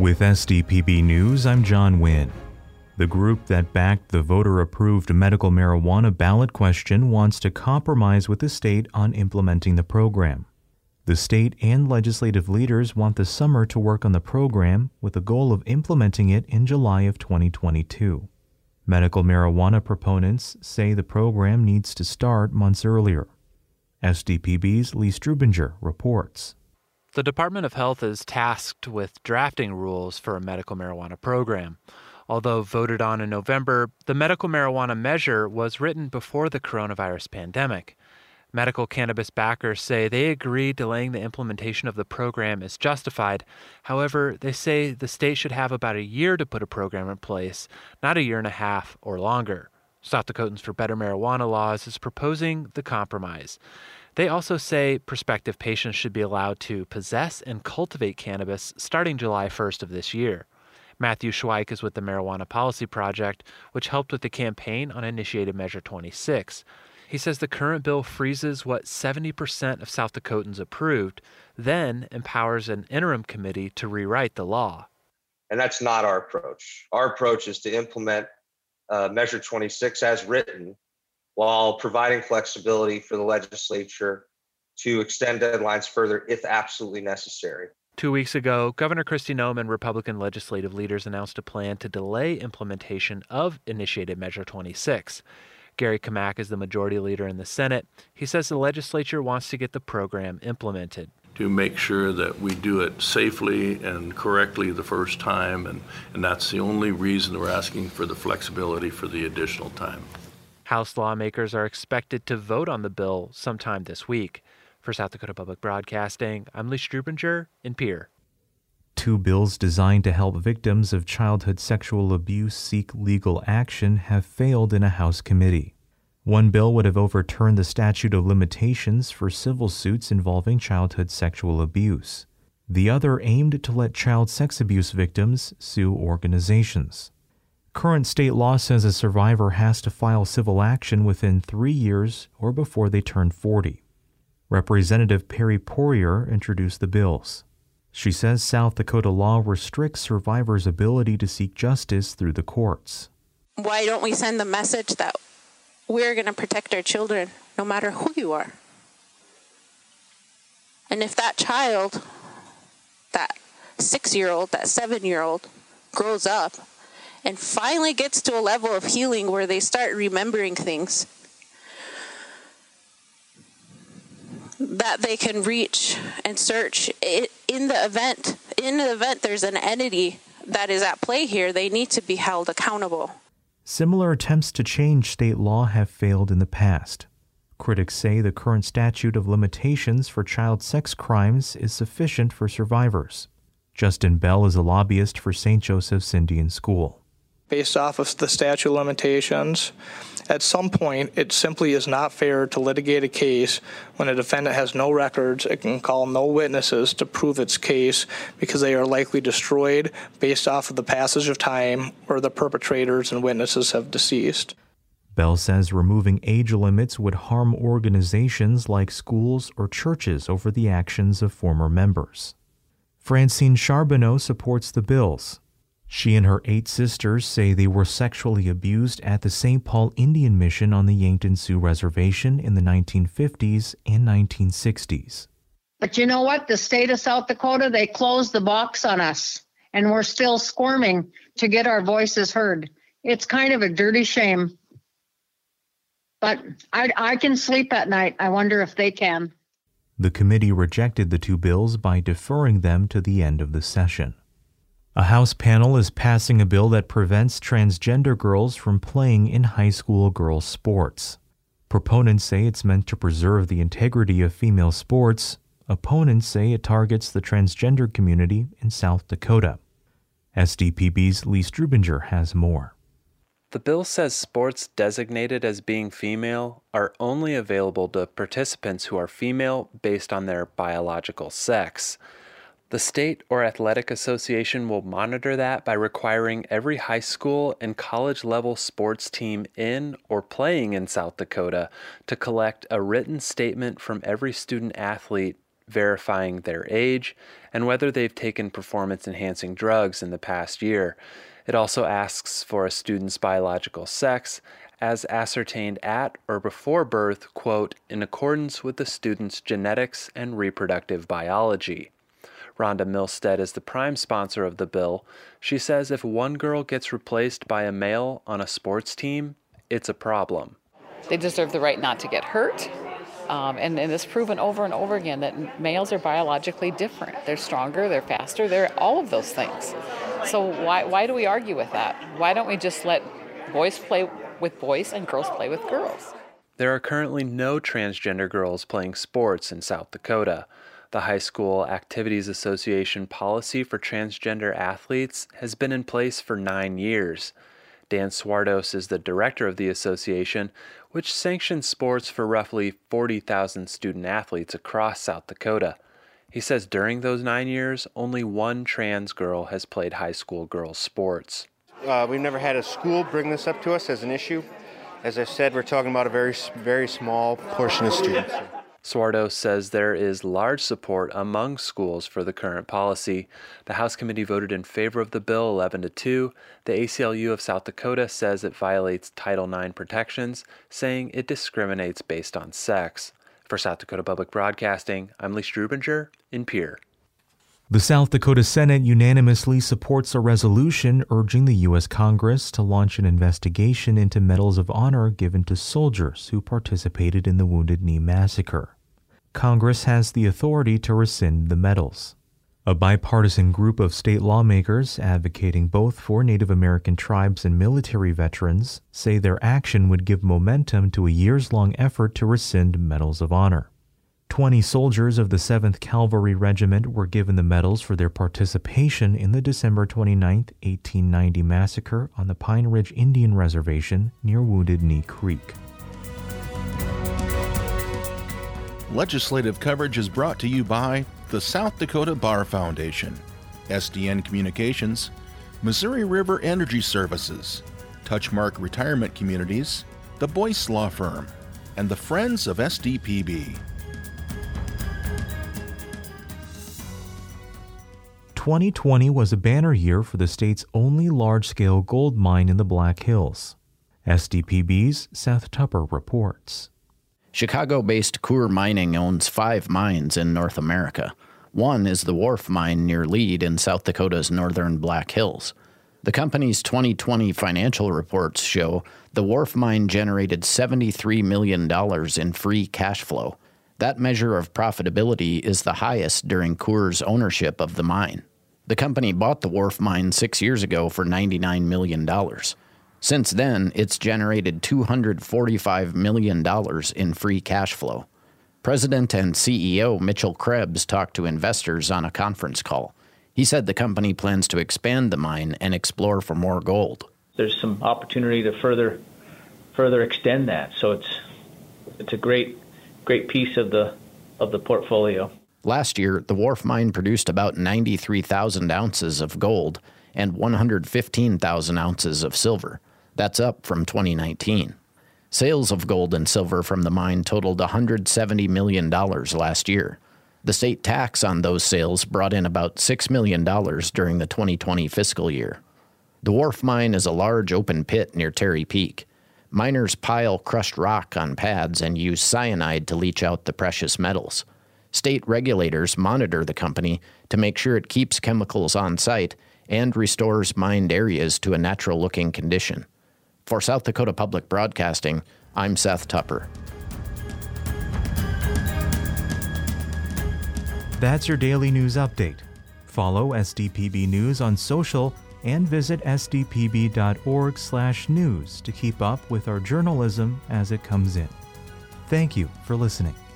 With SDPB News, I'm John Wynn. The group that backed the voter-approved medical marijuana ballot question wants to compromise with the state on implementing the program. The state and legislative leaders want the summer to work on the program with the goal of implementing it in July of 2022. Medical marijuana proponents say the program needs to start months earlier. SDPB's Lee Strubinger reports. The Department of Health is tasked with drafting rules for a medical marijuana program. Although voted on in November, the medical marijuana measure was written before the coronavirus pandemic. Medical cannabis backers say they agree delaying the implementation of the program is justified. However, they say the state should have about a year to put a program in place, not a year and a half or longer. South Dakotans for Better Marijuana Laws is proposing the compromise. They also say prospective patients should be allowed to possess and cultivate cannabis starting July 1st of this year. Matthew Schweik is with the Marijuana Policy Project, which helped with the campaign on Initiated Measure 26. He says the current bill freezes what 70% of South Dakotans approved, then empowers an interim committee to rewrite the law. And that's not our approach. Our approach is to implement Measure 26 as written, while providing flexibility for the legislature to extend deadlines further if absolutely necessary. 2 weeks ago, Governor Kristi Noem and Republican legislative leaders announced a plan to delay implementation of Initiated Measure 26. Gary Kamak is the majority leader in the Senate. He says the legislature wants to get the program implemented. To make sure that we do it safely and correctly the first time, and that's the only reason we're asking for the flexibility for the additional time. House lawmakers are expected to vote on the bill sometime this week. For South Dakota Public Broadcasting, I'm Lee Strubinger in Pierre. Two bills designed to help victims of childhood sexual abuse seek legal action have failed in a House committee. One bill would have overturned the statute of limitations for civil suits involving childhood sexual abuse. The other aimed to let child sex abuse victims sue organizations. Current state law says a survivor has to file civil action within 3 years or before they turn 40. Representative Perry Poirier introduced the bills. She says South Dakota law restricts survivors' ability to seek justice through the courts. Why don't we send the message that we're going to protect our children no matter who you are? And if that child, that 6-year-old, that 7-year-old, grows up and finally gets to a level of healing where they start remembering things that they can reach and search, in the event there's an entity that is at play here, they need to be held accountable. Similar attempts to change state law have failed in the past. Critics say the current statute of limitations for child sex crimes is sufficient for survivors. Justin Bell is a lobbyist for St. Joseph's Indian School. Based off of the statute of limitations, at some point, it simply is not fair to litigate a case when a defendant has no records, it can call no witnesses to prove its case because they are likely destroyed based off of the passage of time or the perpetrators and witnesses have deceased. Bell says removing age limits would harm organizations like schools or churches over the actions of former members. Francine Charbonneau supports the bills. She and her 8 sisters say they were sexually abused at the St. Paul Indian Mission on the Yankton Sioux Reservation in the 1950s and 1960s. But you know what? The state of South Dakota, they closed the box on us, and we're still squirming to get our voices heard. It's kind of a dirty shame. But I can sleep at night. I wonder if they can. The committee rejected the 2 bills by deferring them to the end of the session. A House panel is passing a bill that prevents transgender girls from playing in high school girls' sports. Proponents say it's meant to preserve the integrity of female sports. Opponents say it targets the transgender community in South Dakota. SDPB's Lee Strubinger has more. The bill says sports designated as being female are only available to participants who are female based on their biological sex. The state or athletic association will monitor that by requiring every high school and college level sports team in or playing in South Dakota to collect a written statement from every student athlete verifying their age, and whether they've taken performance-enhancing drugs in the past year. It also asks for a student's biological sex as ascertained at or before birth, quote, in accordance with the student's genetics and reproductive biology. Rhonda Milstead is the prime sponsor of the bill. She says if one girl gets replaced by a male on a sports team, it's a problem. They deserve the right not to get hurt. And it's proven over and over again that males are biologically different. They're stronger, they're faster, they're all of those things. So why do we argue with that? Why don't we just let boys play with boys and girls play with girls? There are currently no transgender girls playing sports in South Dakota. The High School Activities Association policy for transgender athletes has been in place for 9 years. Dan Swardos is the director of the association, which sanctions sports for roughly 40,000 student athletes across South Dakota. He says during those 9 years, only one trans girl has played high school girls' sports. We've never had a school bring this up to us as an issue. As I said, we're talking about a very, very small portion of students. Swardos says there is large support among schools for the current policy. The House committee voted in favor of the bill 11-2. The ACLU of South Dakota says it violates Title IX protections, saying it discriminates based on sex. For South Dakota Public Broadcasting, I'm Lee Strubinger in Pierre. The South Dakota Senate unanimously supports a resolution urging the U.S. Congress to launch an investigation into medals of honor given to soldiers who participated in the Wounded Knee Massacre. Congress has the authority to rescind the medals. A bipartisan group of state lawmakers advocating both for Native American tribes and military veterans say their action would give momentum to a years-long effort to rescind medals of honor. 20 soldiers of the 7th Cavalry Regiment were given the medals for their participation in the December 29, 1890 massacre on the Pine Ridge Indian Reservation near Wounded Knee Creek. Legislative coverage is brought to you by the South Dakota Bar Foundation, SDN Communications, Missouri River Energy Services, Touchmark Retirement Communities, the Boyce Law Firm, and the Friends of SDPB. 2020 was a banner year for the state's only large-scale gold mine in the Black Hills. SDPB's Seth Tupper reports. Chicago-based Coeur Mining owns 5 mines in North America. One is the Wharf Mine near Lead in South Dakota's northern Black Hills. The company's 2020 financial reports show the Wharf Mine generated $73 million in free cash flow. That measure of profitability is the highest during Coeur's ownership of the mine. The company bought the Wharf Mine 6 years ago for $99 million. Since then, it's generated $245 million in free cash flow. President and CEO Mitchell Krebs talked to investors on a conference call. He said the company plans to expand the mine and explore for more gold. There's some opportunity to further extend that, so it's a great piece of the portfolio. Last year, the Wharf Mine produced about 93,000 ounces of gold and 115,000 ounces of silver. That's up from 2019. Sales of gold and silver from the mine totaled $170 million last year. The state tax on those sales brought in about $6 million during the 2020 fiscal year. The Wharf Mine is a large open pit near Terry Peak. Miners pile crushed rock on pads and use cyanide to leach out the precious metals. State regulators monitor the company to make sure it keeps chemicals on site and restores mined areas to a natural-looking condition. For South Dakota Public Broadcasting, I'm Seth Tupper. That's your daily news update. Follow SDPB News on social and visit sdpb.org/news to keep up with our journalism as it comes in. Thank you for listening.